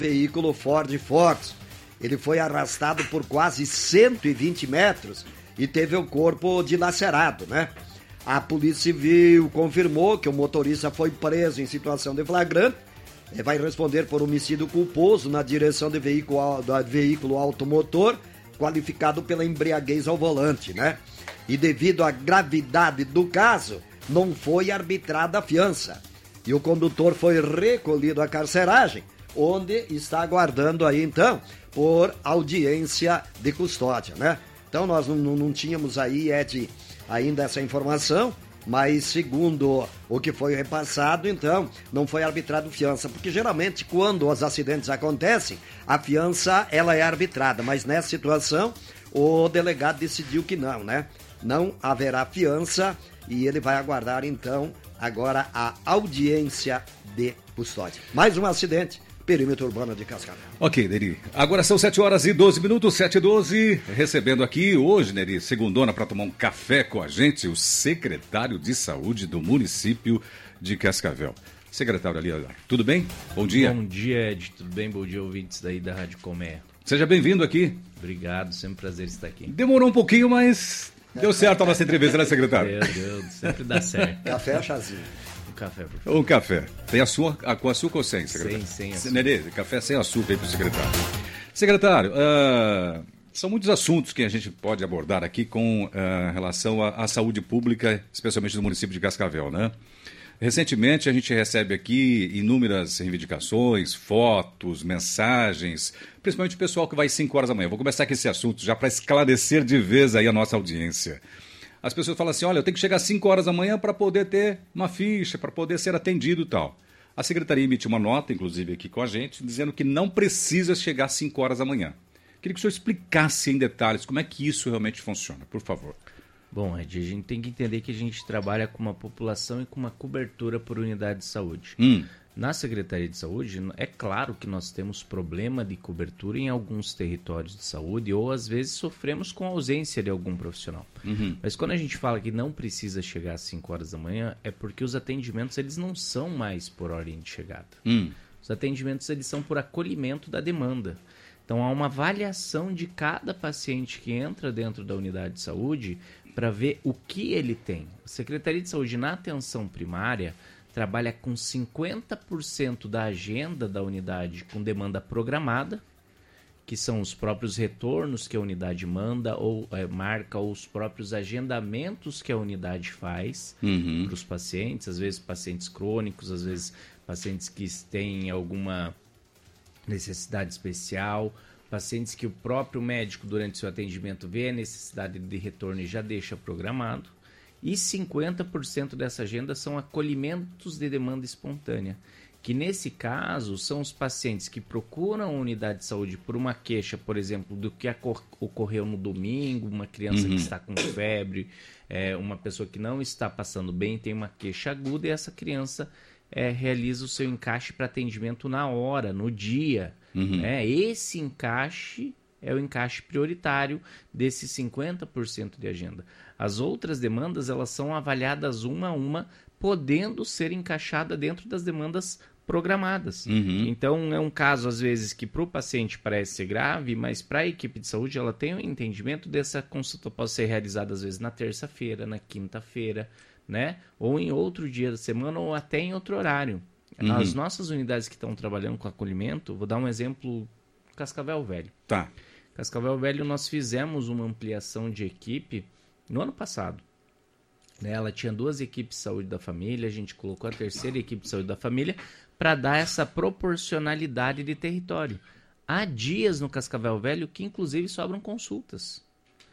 veículo Ford Focus. Ele foi arrastado por quase 120 metros e teve o corpo dilacerado, né? A Polícia Civil confirmou que o motorista foi preso em situação de flagrante. Vai responder por homicídio culposo na direção de veículo automotor, qualificado pela embriaguez ao volante, né? E devido à gravidade do caso, não foi arbitrada a fiança. E o condutor foi recolhido à carceragem, onde está aguardando aí, então, por audiência de custódia, né? Então, nós não tínhamos aí, Ed, ainda essa informação, mas segundo o que foi repassado, então, não foi arbitrado fiança, porque geralmente quando os acidentes acontecem, a fiança ela é arbitrada, mas nessa situação o delegado decidiu que não, né? Não haverá fiança e ele vai aguardar então agora a audiência de custódia. Mais um acidente. Perímetro Urbano de Cascavel. Ok, Neri. Agora são 7h12, 7h12. Recebendo aqui hoje, Neri, segundona, para tomar um café com a gente, o secretário de Saúde do município de Cascavel. Secretário ali, tudo bem? Bom dia. Bom dia, Ed. Tudo bem? Bom dia, ouvintes daí da Rádio Comé. Seja bem-vindo aqui. Obrigado, sempre um prazer estar aqui. Demorou um pouquinho, mas deu certo a nossa entrevista, né, secretário? Deu, sempre dá certo. Café ou chazinho? Café, por favor. Um café. Tem com açúcar ou sem, secretário? Sem açúcar. Nerê, café sem açúcar aí pro secretário. Secretário, são muitos assuntos que a gente pode abordar aqui com relação à saúde pública, especialmente do município de Cascavel, né? Recentemente a gente recebe aqui inúmeras reivindicações, fotos, mensagens, principalmente o pessoal que vai às 5 horas da manhã. Vou começar com esse assunto já para esclarecer de vez aí a nossa audiência. As pessoas falam assim, olha, eu tenho que chegar às 5 horas da manhã para poder ter uma ficha, para poder ser atendido e tal. A Secretaria emitiu uma nota, inclusive aqui com a gente, dizendo que não precisa chegar às 5 horas da manhã. Queria que o senhor explicasse em detalhes como é que isso realmente funciona, por favor. Bom, Ed, a gente tem que entender que a gente trabalha com uma população e com uma cobertura por unidade de saúde. Na Secretaria de Saúde, é claro que nós temos problema de cobertura em alguns territórios de saúde ou às vezes sofremos com a ausência de algum profissional. Mas quando a gente fala que não precisa chegar às 5 horas da manhã, é porque os atendimentos eles não são mais por ordem de chegada. Os atendimentos eles são por acolhimento da demanda. Então há uma avaliação de cada paciente que entra dentro da unidade de saúde para ver o que ele tem. A Secretaria de Saúde na atenção primária trabalha com 50% da agenda da unidade com demanda programada, que são os próprios retornos que a unidade manda ou marca, ou os próprios agendamentos que a unidade faz para os pacientes, às vezes pacientes crônicos, às vezes pacientes que têm alguma necessidade especial, pacientes que o próprio médico durante seu atendimento vê a necessidade de retorno e já deixa programado. E 50% dessa agenda são acolhimentos de demanda espontânea, que nesse caso são os pacientes que procuram a unidade de saúde por uma queixa, por exemplo, do que ocorreu no domingo, uma criança que está com febre, uma pessoa que não está passando bem, tem uma queixa aguda e essa criança realiza o seu encaixe para atendimento na hora, no dia. Esse encaixe é o encaixe prioritário desses 50% de agenda. As outras demandas, elas são avaliadas uma a uma, podendo ser encaixada dentro das demandas programadas. Então, é um caso, às vezes, que para o paciente parece ser grave, mas para a equipe de saúde, ela tem o entendimento dessa consulta pode ser realizada, às vezes, na terça-feira, na quinta-feira, né? Ou em outro dia da semana, ou até em outro horário. As nossas unidades que estão trabalhando com acolhimento, vou dar um exemplo, Cascavel Velho. Tá. Cascavel Velho, nós fizemos uma ampliação de equipe no ano passado. Ela tinha 2 equipes de saúde da família, a gente colocou a 3ª equipe de saúde da família para dar essa proporcionalidade de território. Há dias no Cascavel Velho que inclusive sobram consultas.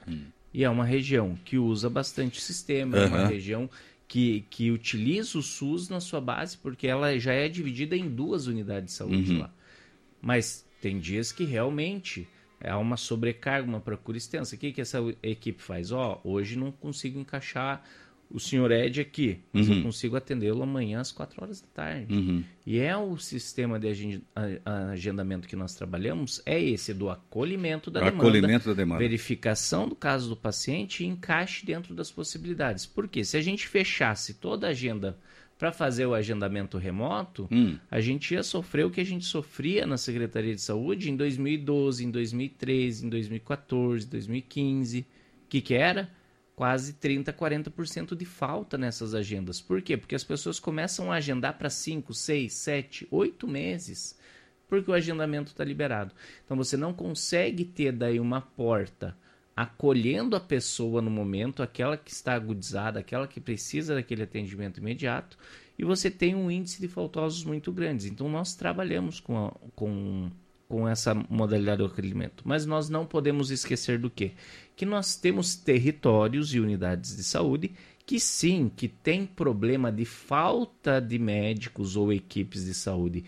E é uma região que usa bastante sistema, é uma região que utiliza o SUS na sua base, porque ela já é dividida em 2 unidades de saúde lá. Mas tem dias que realmente há uma sobrecarga, uma procura extensa. O que essa equipe faz? Hoje não consigo encaixar o senhor Ed aqui, mas eu consigo atendê-lo amanhã às 4 horas da tarde. E o sistema de agendamento que nós trabalhamos é esse, do acolhimento da demanda, verificação do caso do paciente e encaixe dentro das possibilidades. Porque se a gente fechasse toda a agenda para fazer o agendamento remoto, a gente ia sofrer o que a gente sofria na Secretaria de Saúde em 2012, em 2013, em 2014, 2015. O que era? Quase 30%, 40% de falta nessas agendas. Por quê? Porque as pessoas começam a agendar para 5, 6, 7, 8 meses, porque o agendamento está liberado. Então você não consegue ter daí uma porta acolhendo a pessoa no momento, aquela que está agudizada, aquela que precisa daquele atendimento imediato, e você tem um índice de faltosos muito grandes. Então nós trabalhamos com essa modalidade de acolhimento, mas nós não podemos esquecer do quê? Que nós temos territórios e unidades de saúde que sim, que tem problema de falta de médicos ou equipes de saúde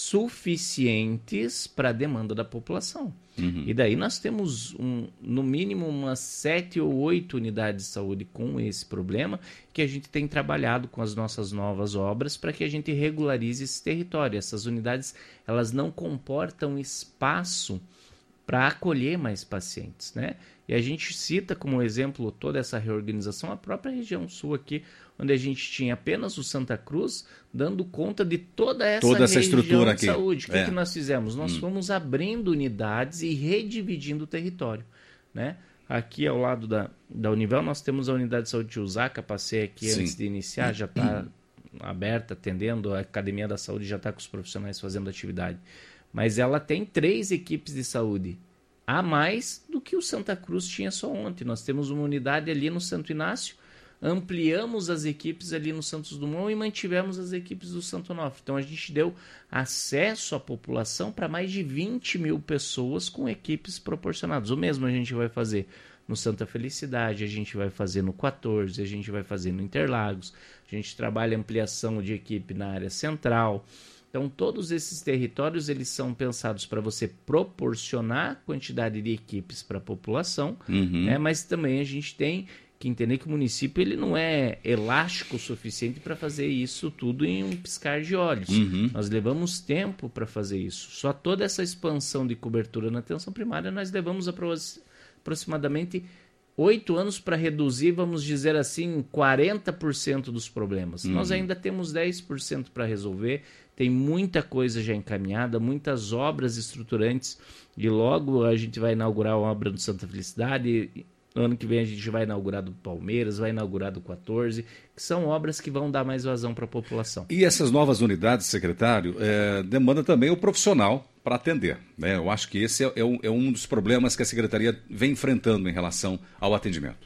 suficientes para a demanda da população. E daí nós temos, no mínimo, umas 7 ou 8 unidades de saúde com esse problema, que a gente tem trabalhado com as nossas novas obras para que a gente regularize esse território. Essas unidades, elas não comportam espaço para acolher mais pacientes, né? E a gente cita como exemplo toda essa reorganização a própria região sul aqui, onde a gente tinha apenas o Santa Cruz dando conta de toda essa estrutura de saúde. O que nós fizemos? Nós fomos abrindo unidades e redividindo o território, né? Aqui ao lado da Univel nós temos a unidade de saúde de Usaca, passei aqui antes de iniciar, já está aberta, atendendo, a Academia da Saúde já está com os profissionais fazendo atividade. Mas ela tem 3 equipes de saúde a mais do que o Santa Cruz tinha só ontem. Nós temos uma unidade ali no Santo Inácio, ampliamos as equipes ali no Santos Dumont e mantivemos as equipes do Santo Onofre. Então a gente deu acesso à população para mais de 20 mil pessoas com equipes proporcionadas. O mesmo a gente vai fazer no Santa Felicidade, a gente vai fazer no 14, a gente vai fazer no Interlagos, a gente trabalha ampliação de equipe na área central. Então, todos esses territórios eles são pensados para você proporcionar quantidade de equipes para a população, né? Mas também a gente tem que entender que o município ele não é elástico o suficiente para fazer isso tudo em um piscar de olhos. Nós levamos tempo para fazer isso. Só toda essa expansão de cobertura na atenção primária nós levamos aproximadamente 8 anos para reduzir, vamos dizer assim, 40% dos problemas. Nós ainda temos 10% para resolver. Tem muita coisa já encaminhada, muitas obras estruturantes, e logo a gente vai inaugurar a obra do Santa Felicidade, ano que vem a gente vai inaugurar do Palmeiras, vai inaugurar do 14, que são obras que vão dar mais vazão para a população. E essas novas unidades, secretário, demanda também o profissional para atender, né? Eu acho que esse é um dos problemas que a Secretaria vem enfrentando em relação ao atendimento.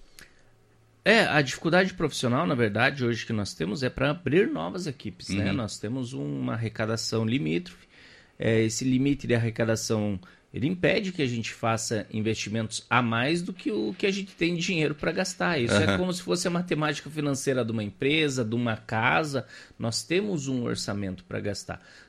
A dificuldade profissional, na verdade, hoje que nós temos é para abrir novas equipes, né? Nós temos uma arrecadação limítrofe. Esse limite de arrecadação, ele impede que a gente faça investimentos a mais do que o que a gente tem dinheiro para gastar. Isso é como se fosse a matemática financeira de uma empresa, de uma casa. Nós temos um orçamento para gastar.